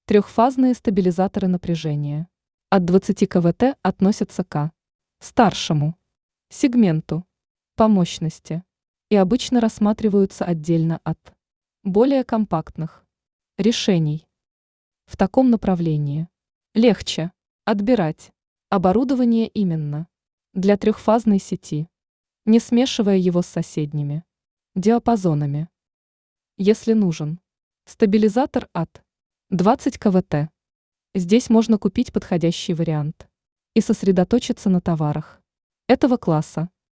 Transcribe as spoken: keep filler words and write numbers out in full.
Трехфазные стабилизаторы напряжения. От двадцати киловатт относятся к старшему сегменту по мощности и обычно рассматриваются отдельно от более компактных решений. В таком направлении легче отбирать оборудование именно для трехфазной сети, не смешивая его с соседними диапазонами. Если нужен стабилизатор от двадцати киловатт, здесь можно купить подходящий вариант и сосредоточиться на товарах этого класса.